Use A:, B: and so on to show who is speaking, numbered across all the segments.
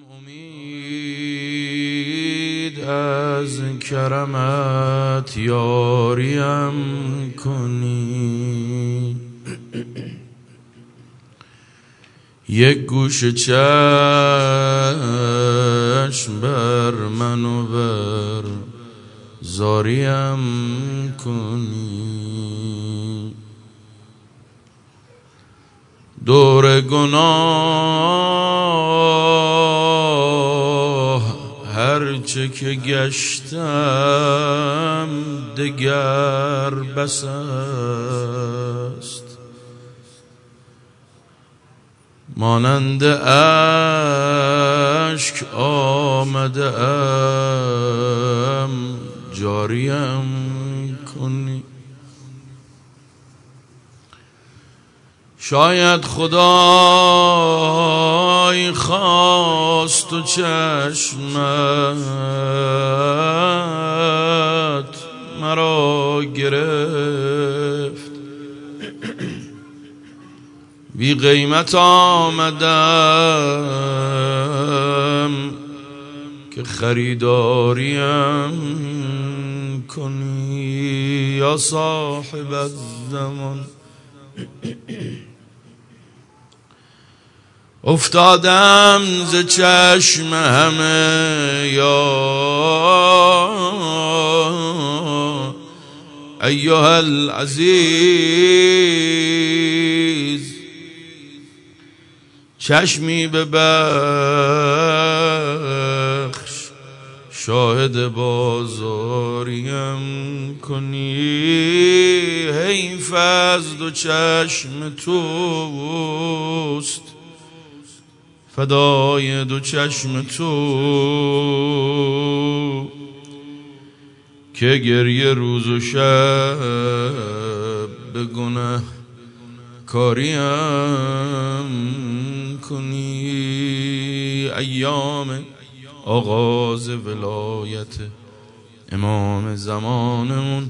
A: امید از کرمت یاریم کنی، یک گوش چشم بر من و بر زاریم کنی، دور گناه هرچه که گشتم دگر بس است، مانند اشک آمده ام جاریم کنی، شاید خدای خواست و چشمت مرا گرفت، بی قیمت آمدم که خریداریم کنی، یا صاحب الزمان افتادم ز چشم همه، یا ایها العزیز چشمی ببخش، شاهد بازاریم کنی، حیف از دو چشم توست، فدای دو چشم تو که گریه روز و شب به گناه کاریم کنی، ایام آغاز ولایت امام زمانمون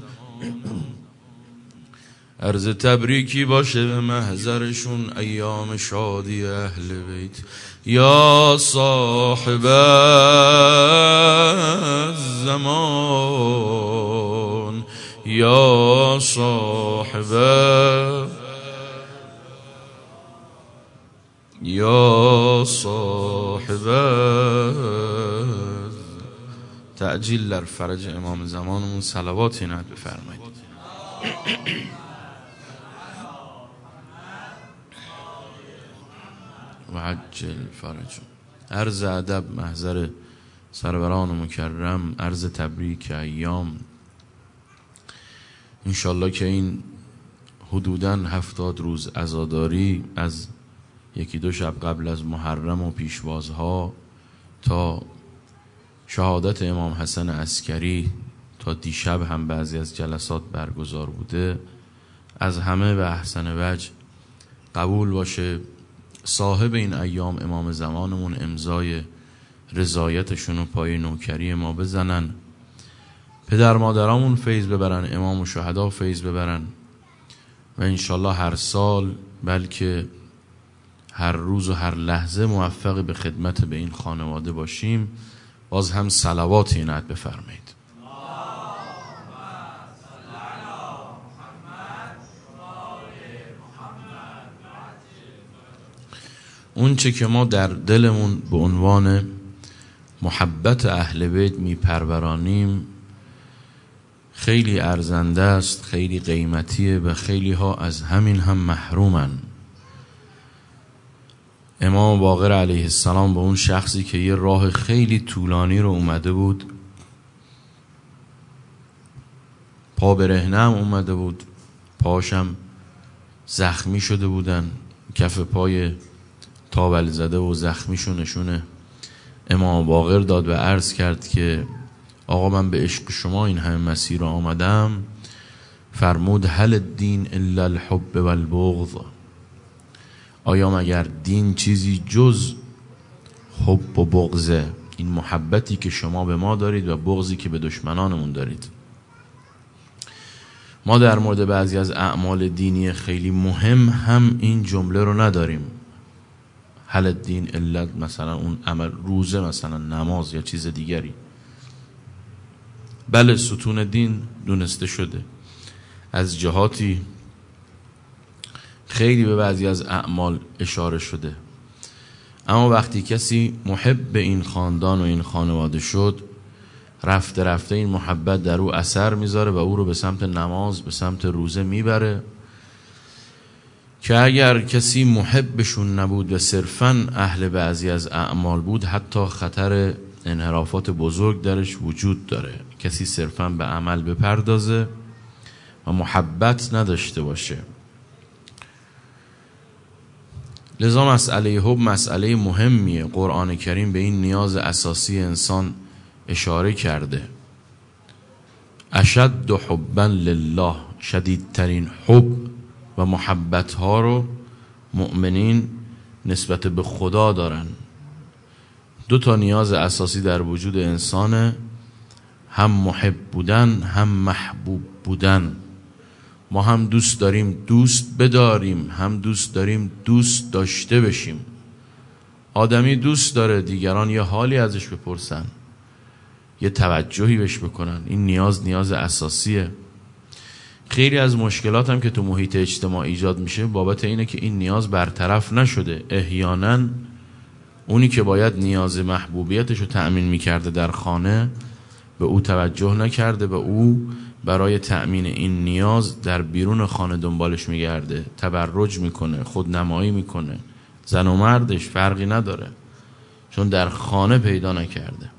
A: عرض تبریکی باشه به محضرشون، ایام شادی اهل بیت، یا صاحب الزمان یا صاحب تعجیل در فرج امام زمانمون صلواتی نهد بفرمایید. و عجل فرجون. عرض ادب محضر سروران مکرم، عرض تبریک ایام، انشالله که این حدوداً 70 روز عزاداری از 1-2 شب قبل از محرم و پیشوازها تا شهادت امام حسن عسکری تا دیشب هم بعضی از جلسات برگزار بوده، از همه به احسن وجه قبول باشه. صاحب این ایام امام زمانمون امضای رضایتشون و پای نوکری ما بزنن، پدر مادرامون فیض ببرن، امام و شهدا فیض ببرن و انشالله هر سال بلکه هر روز و هر لحظه موفق به خدمت به این خانواده باشیم. باز هم صلوات اینت بفرمایید. اون چه که ما در دلمون به عنوان محبت اهل بیت میپرورانیم خیلی ارزنده است، خیلی قیمتیه و خیلی ها از همین هم محرومن. امام باقر علیه السلام به اون شخصی که یه راه خیلی طولانی رو اومده بود، پا برهنه هم اومده بود، پاشم زخمی شده بودن، کف پای تاول زده و زخمیشو نشونه امام باقر داد و عرض کرد که آقا من به عشق شما این همه مسیر آمدم. فرمود هل الدین الا الحب والبغض، آیا مگر دین چیزی جز حب و بغضه؟ این محبتی که شما به ما دارید و بغضی که به دشمنانمون دارید. ما در مورد بعضی از اعمال دینی خیلی مهم هم این جمله رو نداریم. هل الدین الا مثلا اون عمل روزه، مثلا نماز یا چیز دیگری. بله ستون دین دونسته شده، از جهاتی خیلی به بعضی از اعمال اشاره شده، اما وقتی کسی محب این خاندان و این خانواده شد، رفته رفته این محبت در او اثر میذاره و او رو به سمت نماز، به سمت روزه میبره، که اگر کسی محبشون نبود و صرفاً اهل بعضی از اعمال بود، حتی خطر انحرافات بزرگ درش وجود داره. کسی صرفاً به عمل بپردازه و محبت نداشته باشه. لذا مسئله حب مسئله مهمیه. قرآن کریم به این نیاز اساسی انسان اشاره کرده. اشد حبا لله، شدیدترین حب و محبت ها رو مؤمنین نسبت به خدا دارن. دو تا نیاز اساسی در وجود انسانه، هم محب بودن هم محبوب بودن. ما هم دوست داریم دوست بداریم، هم دوست داریم دوست داشته بشیم. آدمی دوست داره دیگران یه حالی ازش بپرسن، یه توجهی بهش بکنن. این نیاز اساسیه. خیلی از مشکلات هم که تو محیط اجتماعی ایجاد میشه بابت اینه که این نیاز برطرف نشده. احیانا اونی که باید نیاز محبوبیتش رو تأمین میکرده در خانه به او توجه نکرده، به او برای تأمین این نیاز در بیرون خانه دنبالش میگرده، تبرج میکنه، خودنمایی میکنه. زن و مردش فرقی نداره، چون در خانه پیدا نکرده.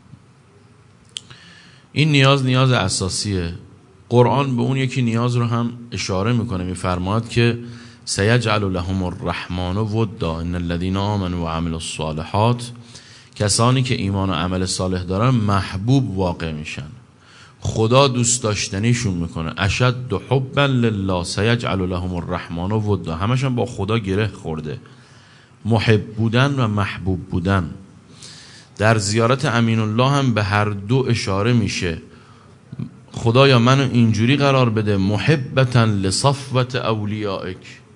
A: این نیاز اساسیه. قرآن به اون یکی نیاز رو هم اشاره میکنه، میفرماد که سیجعل لهم الرحمن ودا ان الذين آمنوا وعملوا الصالحات، کسانی که ایمان و عمل صالح دارن محبوب واقع میشن، خدا دوست داشتنیشون میکنه. اشد حبا لله سیجعل لهم الرحمن ودا، همشون با خدا گره خورده. محب بودن و محبوب بودن. در زیارت امین الله هم به هر دو اشاره میشه. خدایا منو اینجوری قرار بده، محبتا لصفوت اولیائک،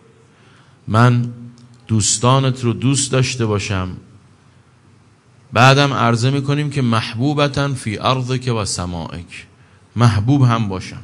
A: من دوستانت رو دوست داشته باشم. بعدم عرضه میکنیم که محبوبتا فی ارضک و سمائک، محبوب هم باشم.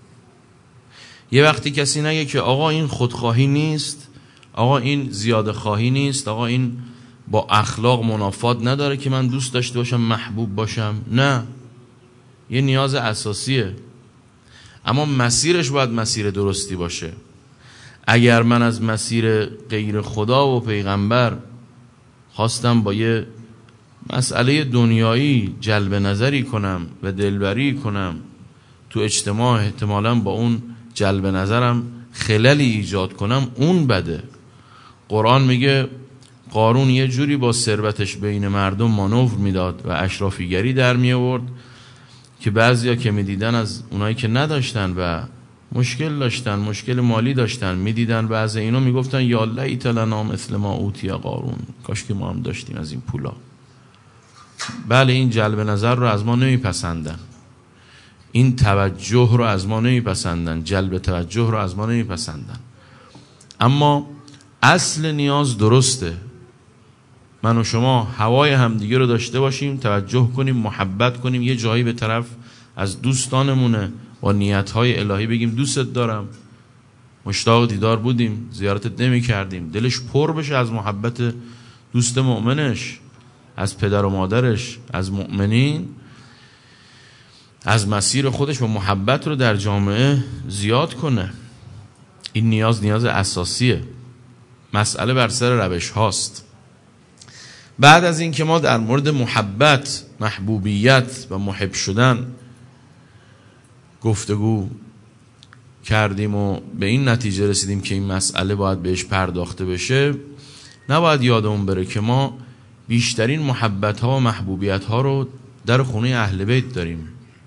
A: یه وقتی کسی نگه که آقا این خودخواهی نیست، آقا این زیاده خواهی نیست، آقا این با اخلاق منافات نداره که من دوست داشته باشم محبوب باشم. نه، یه نیاز اساسیه، اما مسیرش باید مسیر درستی باشه. اگر من از مسیر غیر خدا و پیغمبر خواستم با یه مسئله دنیایی جلب نظری کنم و دلبری کنم تو اجتماع، احتمالاً با اون جلب نظرم خللی ایجاد کنم، اون بده. قرآن میگه قارون یه جوری با ثروتش بین مردم مانور میداد و اشرافیگری در می آورد که بعضیا که میدیدن از اونایی که نداشتن و مشکل داشتن، مشکل مالی داشتن، میدیدن بعضی اینا میگفتن یا لیت لنا مثل ما اوتی قارون، کاش که ما هم داشتیم از این پولا. بله، این جلب نظر رو از ما نمیپسندن، این توجه رو از ما نمیپسندن، جلب توجه رو از ما نمیپسندن. اما اصل نیاز درسته. من و شما هوای همدیگه رو داشته باشیم، توجه کنیم، محبت کنیم، یه جایی به طرف از دوستانمونه با نیتهای الهی بگیم دوستت دارم، مشتاق دیدار بودیم، زیارتت نمی کردیم، دلش پر بشه از محبت دوست مؤمنش، از پدر و مادرش، از مؤمنین، از مسیر خودش و محبت رو در جامعه زیاد کنه. این نیاز اساسیه. مسئله بر سر روش هاست. بعد از این که ما در مورد محبت، محبوبیت و محب شدن گفتگو کردیم و به این نتیجه رسیدیم که این مسئله باید بهش پرداخته بشه، نباید یادمون بره که ما بیشترین محبت ها و محبوبیت ها رو در خونه اهل بیت داریم.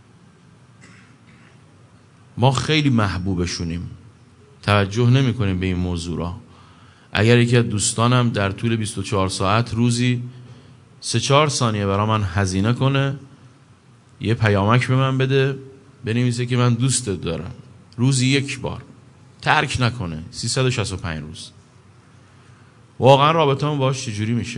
A: ما خیلی محبوبشونیم، توجه نمی کنیم به این موضوع را. اگر یکی از دوستانم در طول 24 ساعت روزی 3-4 ثانیه برای من هزینه کنه، یه پیامک به من بده، بنویسه که من دوستت دارم، روزی 1 بار، ترک نکنه 365 روز، واقعا رابطه‌مون باهاش چجوری میشه؟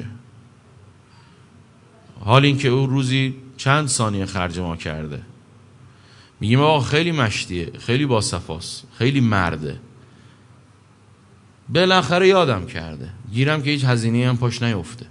A: حال این که او روزی چند ثانیه خرج ما کرده، میگیم آقا خیلی مشتیه، خیلی باصفاست، خیلی مرده، بالاخره یادم کرده، گیرم که هیچ هزینه‌ای هم پاش نیفته.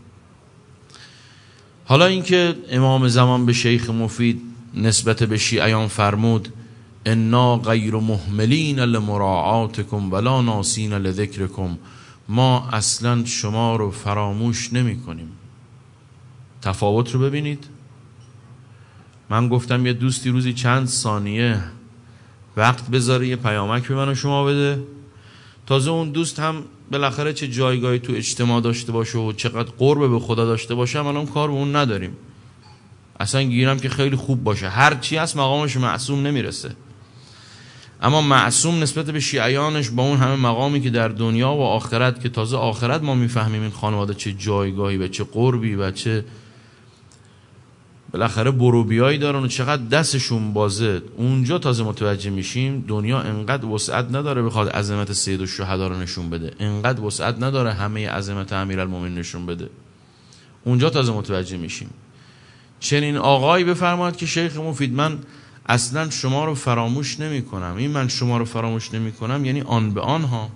A: حالا اینکه امام زمان به شیخ مفید نسبت به شیعیان فرمود انا غیر مهملین لمراعاتکم ولا ناسین لذکرکم، ما اصلا شما رو فراموش نمی کنیم. تفاوت رو ببینید. من گفتم یه دوستی روزی چند ثانیه وقت بذاره یه پیامک به من و شما بده، تازه اون دوست هم بالاخره چه جایگاهی تو اجتماع داشته باشه و چقدر قرب به خدا داشته باشه، من هم کار به اون نداریم. اصلا گیرم که خیلی خوب باشه، هر چی هست مقامش معصوم نمیرسه، اما معصوم نسبت به شیعیانش با اون همه مقامی که در دنیا و آخرت، که تازه آخرت ما میفهمیم این خانواده چه جایگاهی و چه قربی و چه بالاخره بروبیایی دارن و چقدر دستشون بازه، اونجا تازه متوجه میشیم دنیا انقدر وسعت نداره بخواد عظمت سید الشهدا رو نشون بده، انقدر وسعت نداره همه عظمت امیرالمومنین نشون بده. اونجا تازه متوجه میشیم. چنین آقایی بفرماید که شیخ مفید من اصلا شما رو فراموش نمی کنم. این من شما رو فراموش نمی کنم یعنی آن به آنها.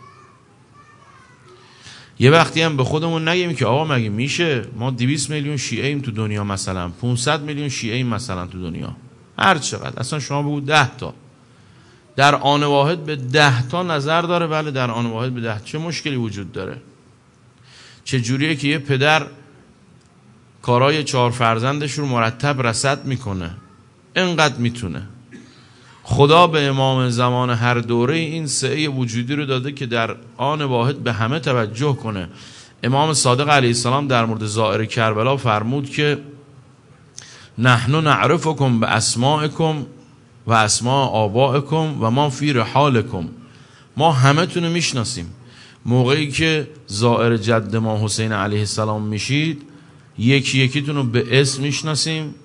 A: یه وقتی هم به خودمون نگیم که آقا مگه میشه ما 200 میلیون شیعه ایم تو دنیا، مثلا 500 میلیون شیعه ایم مثلا تو دنیا، هر چقدر، اصلا شما بگو 10 تا در آن واحد به 10 تا نظر داره، بله در آن واحد به 10، چه مشکلی وجود داره؟ چه جوریه که یه پدر کارای 4 فرزندش رو مرتب رصد میکنه؟ اینقدر میتونه. خدا به امام زمان هر دوره این سعه وجودی رو داده که در آن واحد به همه توجه کنه. امام صادق علیه السلام در مورد زائر کربلا فرمود که نحن نعرفکم به اسمائکم و اسماء آبائکم و ما فی رحالکم، ما همه تونو میشناسیم. موقعی که زائر جد ما حسین علیه السلام میشید یکی یکی تونو به اسم میشناسیم،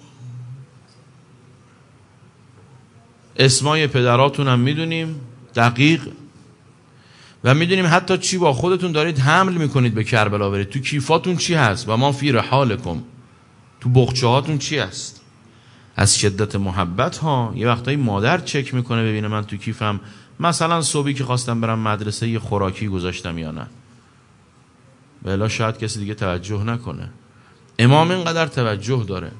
A: اسمای پدراتون هم میدونیم دقیق و میدونیم حتی چی با خودتون دارید حمل میکنید به کربلا برید، تو کیفاتون چی هست و ما فی رحالکم، تو بخچه هاتون چی هست. از شدت محبت ها یه وقتایی مادر چک میکنه ببینه من تو کیفم مثلا صبحی که خواستم برم مدرسه یه خوراکی گذاشتم یا نه، بلا شاید کسی دیگه توجه نکنه. امام اینقدر توجه داره.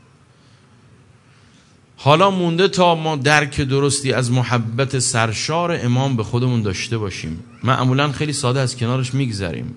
A: حالا مونده تا ما درک درستی از محبت سرشار امام به خودمون داشته باشیم. معمولا خیلی ساده از کنارش میگذریم.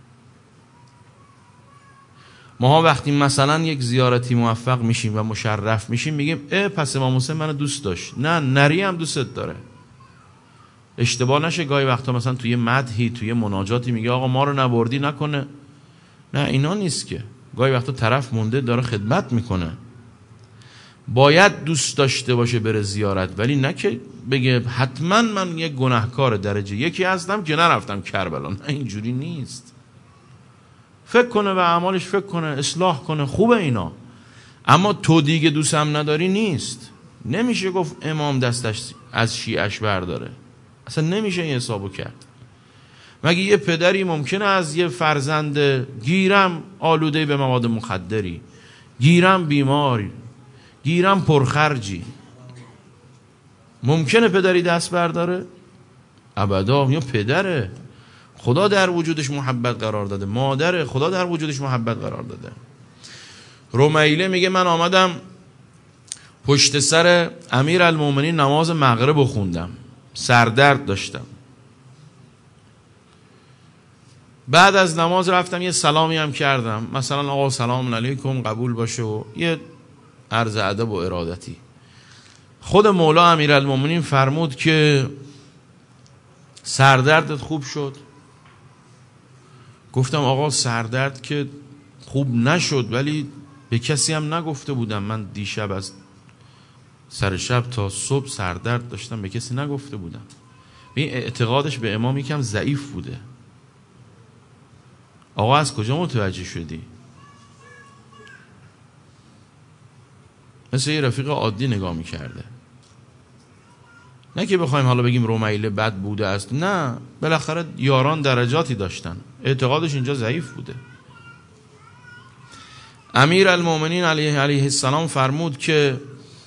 A: ما وقتی مثلا یک زیارتی موفق میشیم و مشرف میشیم میگیم پس امام حسین منو دوست داشت. نه، نری هم دوستت داره. اشتباه نشه گاهی وقتا مثلا توی مدحی توی مناجاتی میگه آقا ما رو نبردی نکنه، نه اینا نیست که. گاهی وقتا طرف مونده داره خدمت میکنه، باید دوست داشته باشه بره زیارت، ولی نه که بگه حتما من یک گناهکار درجه یکی هستم که نرفتم کربلا. نه اینجوری نیست. فکر کنه و اعمالش فکر کنه، اصلاح کنه، خوبه اینا، اما تو دیگه دوستم نداری نیست. نمیشه گفت امام دستش از شیعش برداره، اصلا نمیشه این حسابو کرد. مگه یه پدری ممکنه از یه فرزند گیرم آلوده به مواد مخدری، گیرم بیماری، گیرم پرخرجی، ممکنه پدری دست برداره؟ ابدا. یا پدره خدا در وجودش محبت قرار داده، مادره خدا در وجودش محبت قرار داده. رمیله میگه من آمدم پشت سر امیرالمومنین نماز مغرب رو خوندم، سردرد داشتم، بعد از نماز رفتم یه سلامی هم کردم، مثلا آقا سلام علیکم قبول باشه و یه عرض ادب و ارادتی. خود مولا امیرالمومنین فرمود که سردردت خوب شد؟ گفتم آقا سردرد که خوب نشد، ولی به کسی هم نگفته بودم. من دیشب از سر شب تا صبح سردرد داشتم، به کسی نگفته بودم. این اعتقادش به امام یکم ضعیف بوده. آقا از کجا متوجه شدی؟ مثل یه رفیق عادی نگاه میکرده. نه که بخوایم حالا بگیم رمیله بد بوده است، نه، بالاخره یاران درجاتی داشتن، اعتقادش اینجا ضعیف بوده. امیر المؤمنین علیه السلام فرمود که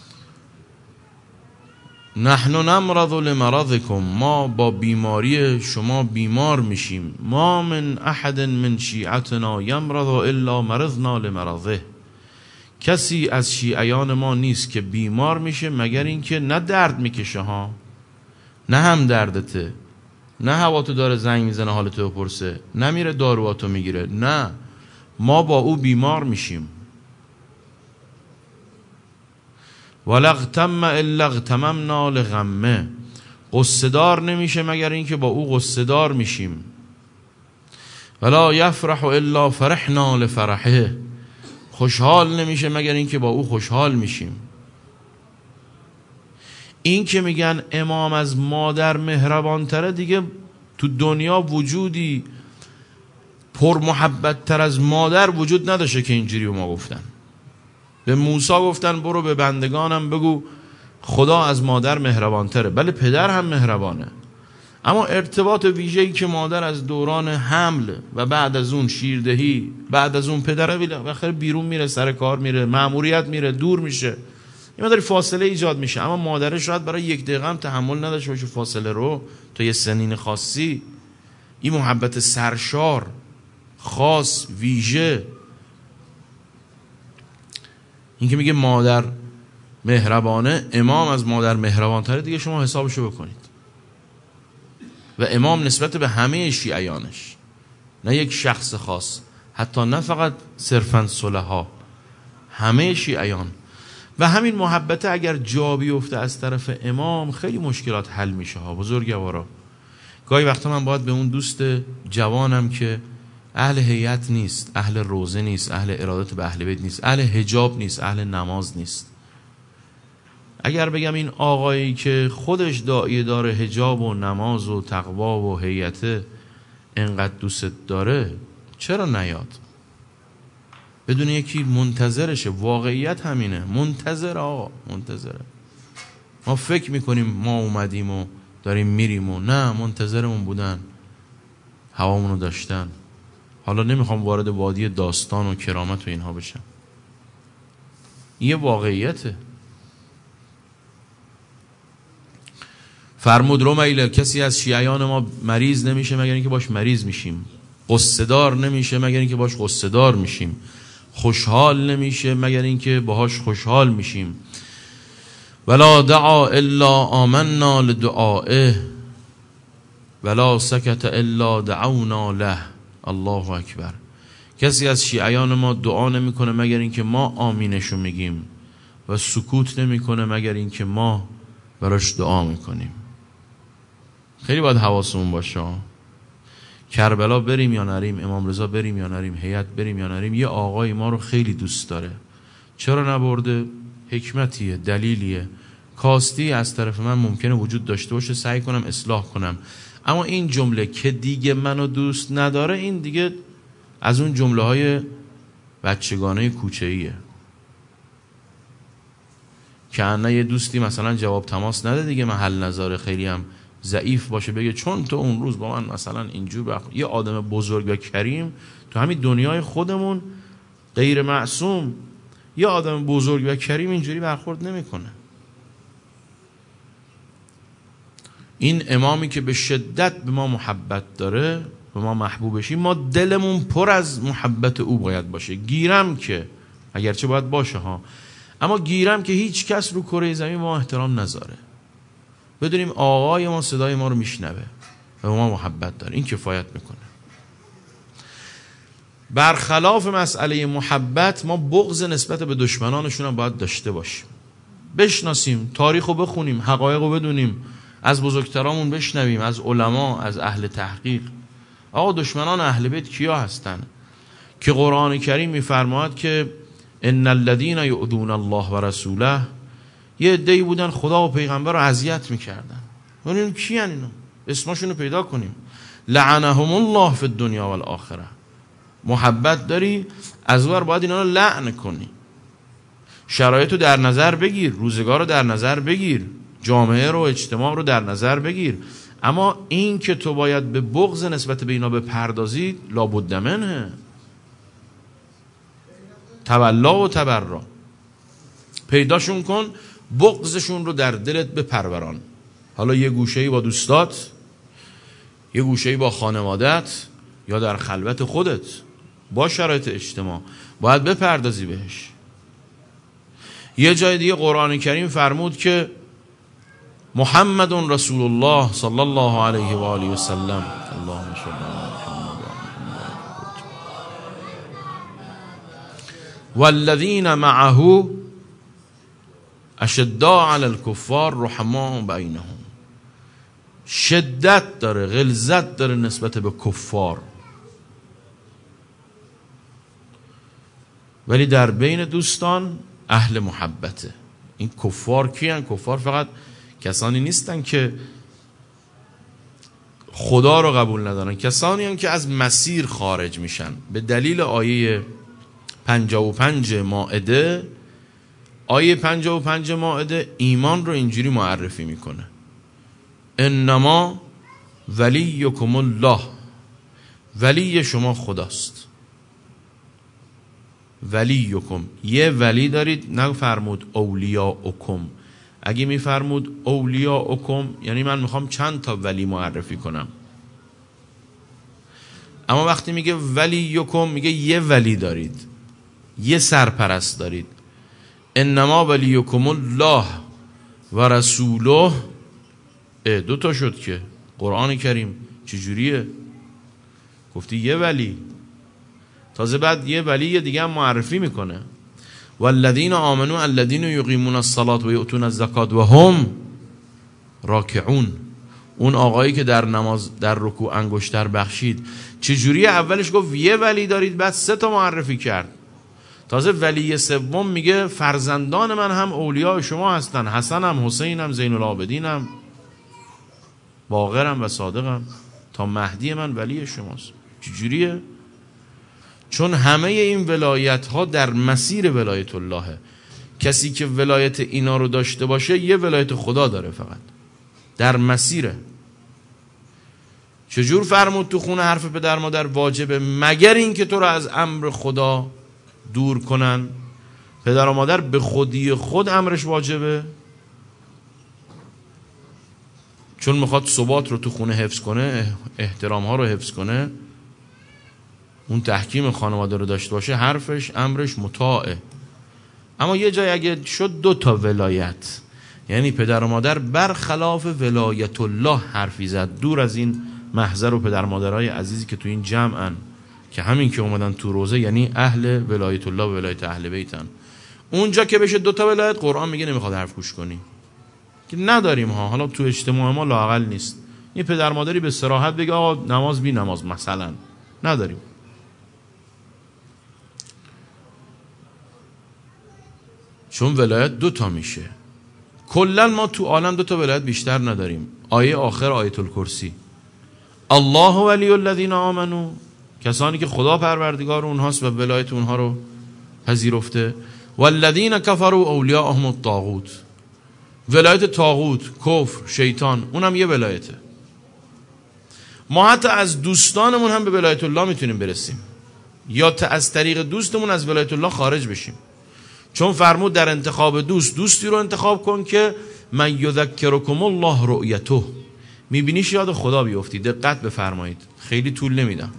A: نحن نمرض لمرضکم، ما با بیماری شما بیمار میشیم. ما من احد من شیعتنا یمرض الا مرضنا لمرضه، کسی از شیعیان ما نیست که بیمار میشه مگر اینکه نه درد میکشه ها، نه هم دردته، نه هواتو داره زنگ میزنه حالتو بپرسه، نه میره دارواتو میگیره، نه، ما با او بیمار میشیم. ولغتم الا اغتممنا لغمه، قصه دار نمیشه مگر اینکه با او قصه دار میشیم. ولا یفرح الا فرحنا لفرحه، خوشحال نمیشه مگر اینکه با او خوشحال میشیم. این که میگن امام از مادر مهربان تره، دیگه تو دنیا وجودی پر محبت تر از مادر وجود نداشته که اینجوری به ما گفتن. به موسی گفتن برو به بندگانم بگو خدا از مادر مهربان تره. بله پدر هم مهربانه، اما ارتباط ویژه‌ای که مادر از دوران حمل و بعد از اون شیردهی، بعد از اون پدر بالاخره بیرون میره، سر کار میره، مأموریت میره، دور میشه، این مقدار فاصله ایجاد میشه. اما مادر شاید برای یک دقیقه هم تحمل نداشته باشه فاصله رو تا یه سنین خاصی. این محبت سرشار، خاص، ویژه، این که میگه مادر مهربانه، امام از مادر مهربان تره، دیگه شما حسابشو بکنید. و امام نسبت به همه شیعیانش، نه یک شخص خاص، حتی نه فقط صرفاً صلحا، همه شیعیان. و همین محبت اگر جا بیفته از طرف امام، خیلی مشکلات حل میشه ها بزرگوارا. گاهی وقتا من باید به اون دوست جوانم که اهل هیئت نیست، اهل روزه نیست، اهل ارادت به اهل بیت نیست، اهل حجاب نیست، اهل نماز نیست، اگر بگم این آقایی که خودش داعیه داره حجاب و نماز و تقوا و هیئت انقدر دوست داره، چرا نیاد؟ بدون یکی منتظرشه. واقعیت همینه، منتظر آقا، منتظره. ما فکر میکنیم ما اومدیم و داریم میریم و نه، منتظرمون بودن، هوامونو داشتن. حالا نمیخوام وارد وادی داستان و کرامت و اینها بشم، یه واقعیته. فرمود رمیله، کسی از شیعیان ما مریض نمیشه مگر اینکه باش مریض میشیم، قصه دار نمیشه مگر اینکه باش قصه دار میشیم، خوشحال نمیشه مگر اینکه باهاش خوشحال میشیم. ولا دعا الا آمنا لدعائه ولا سکت الا دعونا له. الله اکبر. کسی از شیعیان ما دعا نمیکنه مگر اینکه ما آمینشو میگیم و سکوت نمیکنه مگر اینکه ما براش دعا میکنیم. خیلی باید حواسمون باشه. کربلا بریم یا نریم، امام رضا بریم یا نریم، هیئت بریم یا نریم، یه آقای ما رو خیلی دوست داره. چرا نبرده؟ حکمتیه، دلیلیه، کاستی از طرف من ممکنه وجود داشته باشه، سعی کنم اصلاح کنم. اما این جمله که دیگه منو دوست نداره، این دیگه از اون جمله های بچگانه کوچه‌ایه که انا یه دوستی مثلا جواب تماس نده دیگه، محل نظر خیلی هم ضعیف باشه، بگه چون تو اون روز با من مثلا اینجور یه آدم بزرگ و کریم تو همین دنیای خودمون غیر معصوم، یه آدم بزرگ و کریم اینجوری برخورد نمیکنه. این امامی که به شدت به ما محبت داره، به ما محبوبشی، ما دلمون پر از محبت او باید باشه. گیرم که اگرچه باید باشه ها، اما گیرم که هیچ کس رو کره زمین ما احترام نذاره، بدونیم آقای ما صدای ما رو میشنوه و ما محبت داره، این کفایت میکنه. برخلاف مسئله محبت، ما بغض نسبت به دشمنانشون هم باید داشته باشیم، بشناسیم، تاریخو بخونیم، حقایقو بدونیم، از بزرگترامون بشنویم، از علما، از اهل تحقیق. آقا دشمنان اهل بیت کیا هستن که قرآن کریم میفرماید که ان الذين يؤذون الله و رسوله، یه عده‌ای بودن خدا و پیغمبر رو اذیت میکردن. ببینیم کی ان اینا، اسمشون رو پیدا کنیم. لعنهم الله فی الدنیا و الاخره. محبت داری، از اون ور باید اینا رو لعن کنی. شرایط رو در نظر بگیر، روزگار رو در نظر بگیر. جامعه رو، اجتماع رو در نظر بگیر. اما این که تو باید به بغض نسبت به اینا بپردازی لابد منه. تولا و تبرا، پیداشون کن، بغضشون رو در دلت بپروران. حالا یه گوشه‌ای با دوستات، یه گوشه‌ای با خانوادت، یا در خلوت خودت با شرایط اجتماع باید بپردازی بهش. یه جای دیگه قرآن کریم فرمود که محمد رسول الله صلی الله علیه و آله و سلم، اللهم صل علی محمد والذین معه اشداء علی الکفار رحماء بینهم. شدت داره، غلظت داره نسبت به کفار، ولی در بین دوستان اهل محبته. این کفار کیان؟ کفار فقط کسانی نیستن که خدا رو قبول ندارن، کسانی هم که از مسیر خارج میشن. به دلیل آیه 55 مائده، آیه 55 مائده ایمان رو اینجوری معرفی میکنه: انما ولیکم الله، ولی شما خداست. ولیکم، یه ولی دارید، نفرمود اولیاءکم. اگه میفرمود اولیاءکم یعنی من میخوام چند تا ولی معرفی کنم، اما وقتی میگه ولیکم میگه یه ولی دارید، یه سرپرست دارید. انما ولیکم الله و رسوله، دو تا شد که قرآن کریم چجوریه؟ گفتی یه ولی، تازه بعد یه ولی دیگه هم معرفی میکنه: والذین آمنوا الذین یقیمون الصلاة و یؤتون الزکات و هم راکعون. اون آقایی که در نماز در رکوع انگشتر بخشید، چجوریه؟ اولش گفت یه ولی دارید، بعد سه تا معرفی کرد. تازه ولی سوم میگه فرزندان من هم اولیاء شما هستن، حسنم، حسینم، زین العابدینم، باقرم و صادقم، تا مهدی من ولی شماست. چجوریه؟ چون همه این ولایت ها در مسیر ولایت اللهه. کسی که ولایت اینا رو داشته باشه یه ولایت خدا داره، فقط در مسیره. چجور فرمود تو خونه حرف پدر مادر واجبه؟ مگر این که تو رو از امر خدا دور کنن. پدر و مادر به خودی خود امرش واجبه، چون میخواد ثبات رو تو خونه حفظ کنه، احترام ها رو حفظ کنه، اون تحکیم خانواده رو داشته باشه، حرفش امرش مطاعه. اما یه جای اگه شد دو تا ولایت، یعنی پدر و مادر برخلاف ولایت الله حرفی زد، دور از این محضر و پدر مادرای عزیزی که تو این جمعن، که همین که اومدن تو روزه یعنی اهل ولایت الله و ولایت اهل بیتن. اونجا که بشه دو تا ولایت، قرآن میگه نمیخواد حرف گوش کنی، که نداریم ها. حالا تو اجتماع ما لااقل نیست این پدر مادری به صراحت بگه آقا نماز بی نماز مثلا، نداریم. چون ولایت دو تا میشه. کلا ما تو عالم دو تا ولایت بیشتر نداریم. آیه آخر آیت الکرسی: الله ولی الذین آمنوا، کسانی که خدا پروردگار اونهاست و ولایت اونها رو پذیرفته. والذین کفروا اولیاءهم الطاغوت، ولایت طاغوت، کفر، شیطان، اونم یه ولایته. ما حتی از دوستانمون هم به ولایت الله میتونیم برسیم، یا از طریق دوستمون از ولایت الله خارج بشیم. چون فرمود در انتخاب دوستی رو انتخاب کن که من یذکرکم الله رؤیته، میبینیش یاد خدا بیفتی. دقت بفرمایید، خیلی طول نمیدم،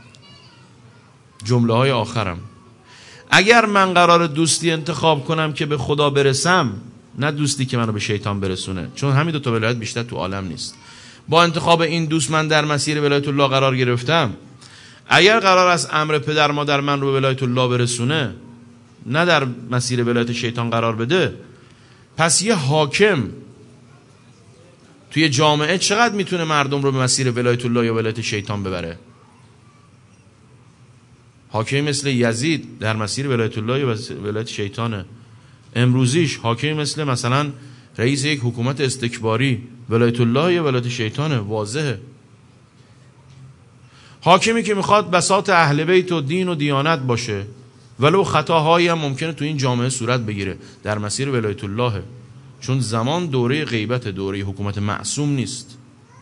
A: جمله های آخرم. اگر من قرار دوستی انتخاب کنم که به خدا برسم، نه دوستی که منو به شیطان برسونه، چون همین دو تا ولایت بیشتر تو عالم نیست. با انتخاب این دوست من در مسیر ولایت الله قرار گرفتم. اگر قرار است امر پدر مادر من رو به ولایت الله برسونه، نه در مسیر ولایت شیطان قرار بده، پس یه حاکم توی جامعه چقدر میتونه مردم رو به مسیر ولایت الله یا ولایت شیطان ببره؟ حاکمی مثل یزید در مسیر ولایت الله یا ولایت شیطانه. امروزیش حاکمی مثلا رئیس یک حکومت استکباری، ولایت الله یا ولایت شیطانه، واضحه. حاکمی که میخواد بساط اهل بیت و دین و دیانت باشه، ولو خطاهایی هم ممکنه تو این جامعه صورت بگیره، در مسیر ولایت الله. چون زمان دوره غیبت، دوره حکومت معصوم نیست.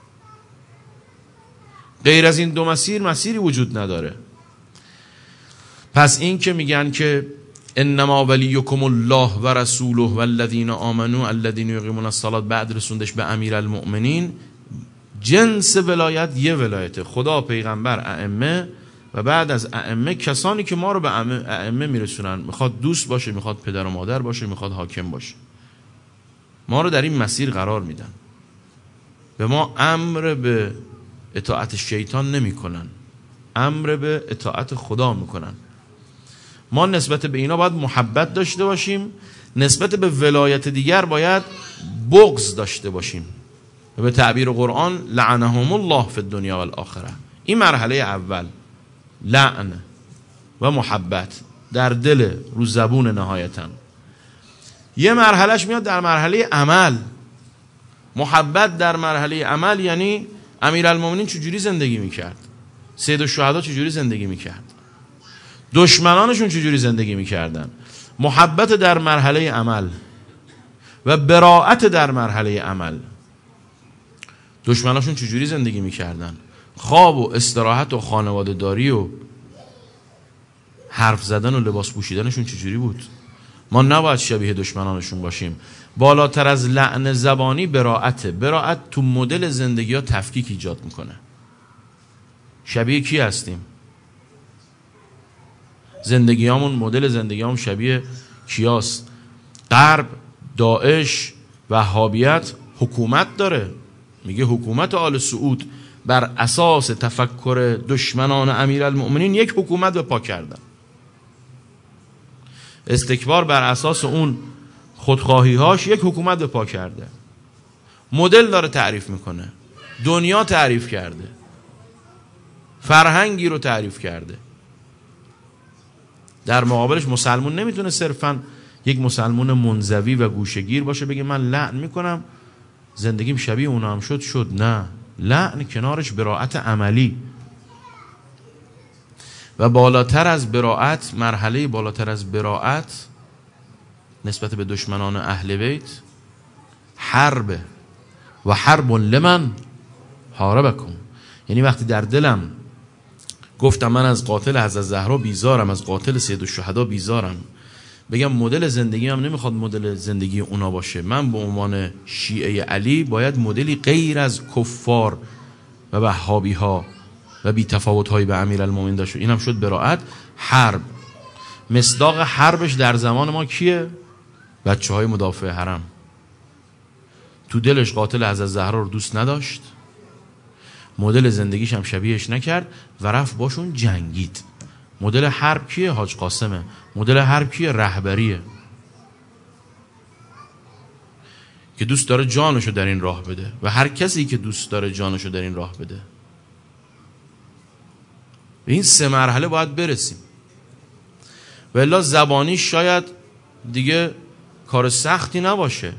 A: غیر از این دو مسیری وجود نداره. پس این که میگن که انما ولیکم الله و رسوله و الذین آمنوا الذین یقیمون الصلاة، بعد رسوندش به امیرالمؤمنین، جنس ولایت یه ولایته، خدا، پیغمبر، ائمه و بعد از ائمه کسانی که ما رو به ائمه میرسونن. میخواد دوست باشه، میخواد پدر و مادر باشه، میخواد حاکم باشه، ما رو در این مسیر قرار میدن. به ما امر به اطاعت شیطان نمی کنن، امر به اطاعت خدا میکنن. ما نسبت به اینا باید محبت داشته باشیم، نسبت به ولایت دیگر باید بغض داشته باشیم. به تعبیر قرآن لعنهم الله فی الدنیا و الاخره. این مرحله اول، لعن و محبت در دل، رو زبون نهایتا. یه مرحلهش میاد در مرحله عمل. محبت در مرحله عمل یعنی امیرالمومنین چجوری زندگی میکرد، سید الشهدا چجوری زندگی میکرد، دشمنانشون چجوری زندگی میکردن. محبت در مرحله عمل و براءت در مرحله عمل. دشمنانشون چجوری زندگی میکردن، خواب و استراحت و خانواده داری و حرف زدن و لباس پوشیدنشون چجوری بود. ما نباید شبیه دشمنانشون باشیم. بالاتر از لعن زبانی براءته. براءت تو مدل زندگی ها تفکیک ایجاد میکنه. شبیه کی هستیم؟ زندگیامون، مدل زندگیامون شبیه کیاست؟ غرب، داعش، وهابیت حکومت داره. میگه حکومت آل سعود بر اساس تفکر دشمنان امیرالمؤمنین یک حکومت به پا کردن. استکبار بر اساس اون خودخواهی‌هاش یک حکومت به پا کرده. مدل داره تعریف میکنه، دنیا تعریف کرده، فرهنگی رو تعریف کرده. در مقابلش مسلمون نمیتونه صرفاً یک مسلمون منزوی و گوشه‌گیر باشه بگه من لعن میکنم زندگیم شبیه اونا هم شد. نه، لعن کنارش براءت عملی. و بالاتر از براءت، مرحله بالاتر از براءت نسبت به دشمنان اهل بیت، حرب و حرب لمن حاربکم. یعنی وقتی در دلم گفتم من از قاتل حضرت زهرا بیزارم، از قاتل سید الشهدا بیزارم، بگم مدل زندگی هم نمیخواد مدل زندگی اونا باشه، من به عنوان شیعه علی باید مدلی غیر از کفار و وهابی ها و بی تفاوت هایی به امیرالمومنین داشت. این هم شد براءت. حرب، مصداق حربش در زمان ما کیه؟ بچه های مدافع حرم. تو دلش قاتل حضرت زهرا رو دوست نداشت، مدل زندگیش هم شبیهش نکرد و رفت باشون جنگید. مدل حرب کیه؟ حاج قاسمه. مدل حرب کیه؟ رهبریه که دوست داره جانشو در این راه بده و هر کسی که دوست داره جانشو در این راه بده. به این 3 مرحله باید برسیم. و الا زبانی شاید دیگه کار سختی نباشه،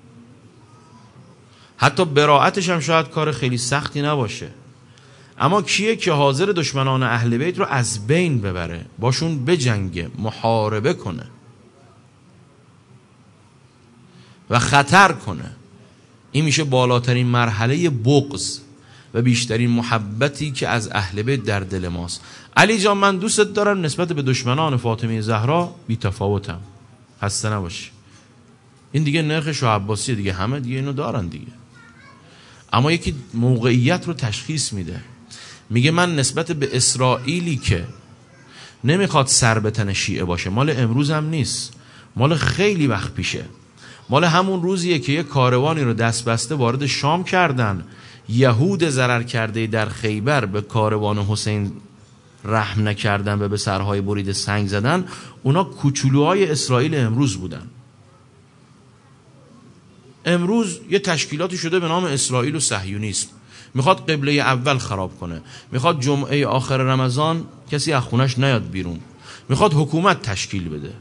A: حتی براءتش هم شاید کار خیلی سختی نباشه. اما کیه که حاضر دشمنان اهل بیت رو از بین ببره، باشون بجنگه، محاربه کنه و خطر کنه؟ این میشه بالاترین مرحله بغض و بیشترین محبتی که از اهل بیت در دل ماست. علی جان من دوستت دارم، نسبت به دشمنان فاطمه زهرا بی تفاوتم، خسته نباشی. این دیگه نرخ شاه عباسیه دیگه، همه دیگه اینو دارن دیگه. اما یکی موقعیت رو تشخیص میده، میگه من نسبت به اسرائیلی که نمیخواد سر به تن شیعه باشه، مال امروز هم نیست، مال خیلی وقت پیشه، مال همون روزیه که یه کاروانی رو دست بسته وارد شام کردن، یهود ضرر کرده در خیبر به کاروان حسین رحم نکردن و به سرهای بریده سنگ زدن. اونا کوچولوهای اسرائیل امروز بودن. امروز یه تشکیلاتی شده به نام اسرائیل و صهیونیسم، میخواد قبله اول خراب کنه، میخواد جمعه آخر رمضان کسی از خونش نیاد بیرون، میخواد حکومت تشکیل بده.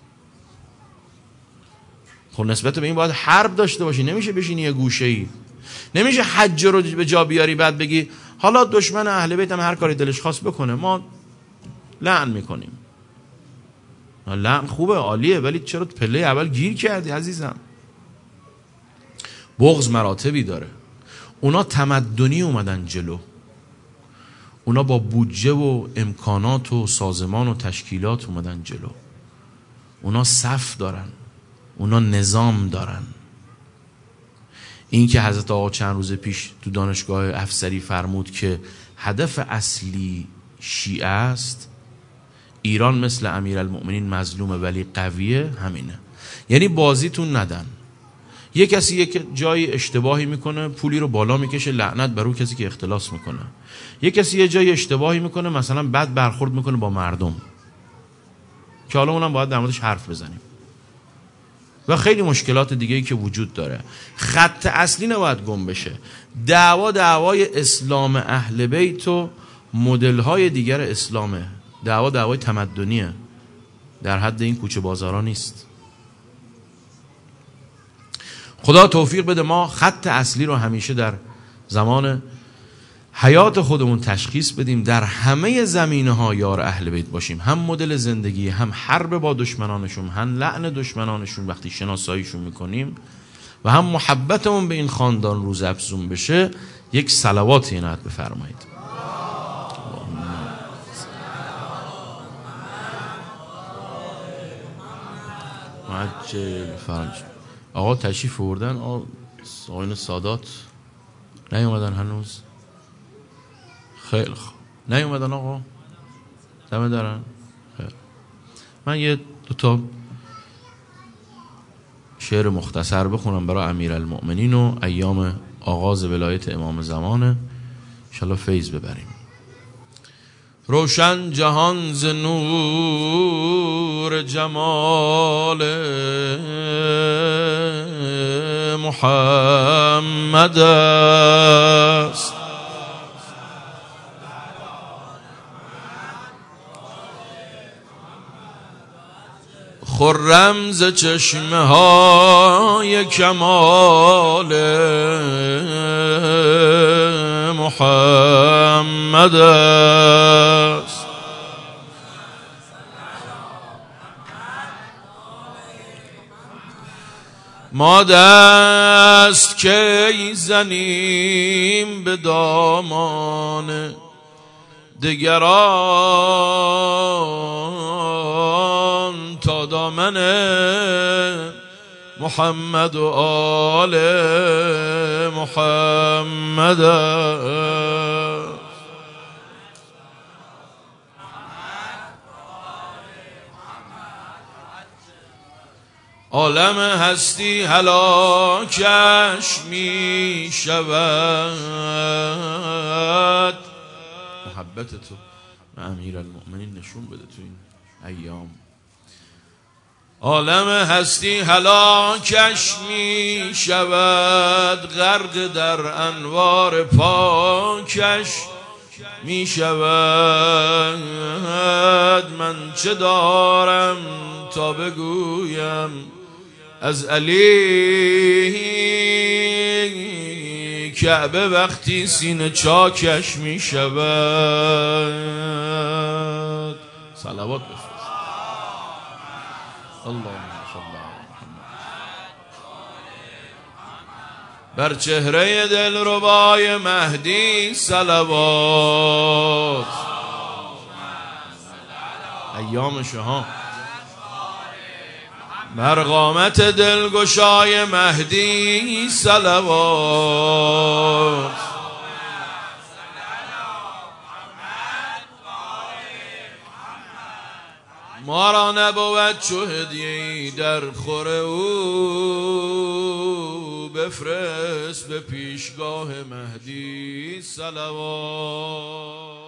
A: خب نسبت به این باید حرب داشته باشی، نمیشه بشینی یه گوشه‌ای، نمیشه حج رو به جا بیاری بعد بگی حالا دشمن اهل بیت هم هر کاری دلش خواست بکنه ما لعن میکنیم. لعن خوبه، عالیه، ولی چرا پله اول گیر کردی عزیزم؟ بغض مراتبی داره. اونا تمدنی اومدن جلو، اونا با بودجه و امکانات و سازمان و تشکیلات اومدن جلو، اونا صف دارن، اونا نظام دارن. این که حضرت آقا چند روز پیش تو دانشگاه افسری فرمود که هدف اصلی شیعه است، ایران مثل امیرالمؤمنین مظلومه ولی قویه، همینه. یعنی بازیتون ندن. یک کسی یک جای اشتباهی میکنه پولی رو بالا میکشه، لعنت بر اون کسی که اختلاس میکنه. یک کسی یه جای اشتباهی میکنه مثلا بد برخورد میکنه با مردم، که حالا اونم باید در موردش حرف بزنیم، و خیلی مشکلات دیگه‌ای که وجود داره. خط اصلی نباید گم بشه. دعوای اسلام اهل بیت و مدل‌های دیگر اسلامه. دعوای تمدنیه، در حد این کوچه بازارا نیست. خدا توفیق بده ما خط اصلی رو همیشه در زمان حیات خودمون تشخیص بدیم، در همه زمینه‌ها یار اهل بیت باشیم، هم مدل زندگی، هم حرب با دشمنانشون، هم لعن دشمنانشون وقتی شناساییشون میکنیم، و هم محبتمون به این خاندان روز افزون بشه. یک صلوات عنایت بفرمایید. عجل فرج. آقا تشریف آوردن، آقایون سادات نیومدن هنوز؟ خیلی خوب، نیومدن آقا؟ دمه دارن؟ خیلی. من یه دوتا شعر مختصر بخونم برای امیرالمؤمنین و ایام آغاز ولایت امام زمانه، انشالله فیض ببریم. روشن جهان ز نور جمال محمد است، خرم ز چشمه های کمال محمد است. ما دست که زنیم به دامان دگران، تا دامن محمد و آل محمد است. عالم هستی هلاکش می شود. محبت تو به امیرالمؤمنین نشون بده تو این ایام. عالم هستی هلاکش می شود، غرق در انوار پاکش می شود. من چه دارم تا بگویم از علی، کعبه وقتی سینه چاکش می شود. صلوات بفرست. اللهم صل علی محمد. بر چهره دلربای مهدی صلوات. ایام شها. بر قامت دلگشای مهدی صلوات. ما را نبود چو هدیه‌ای در خور او، بفرست به پیشگاه مهدی صلوات.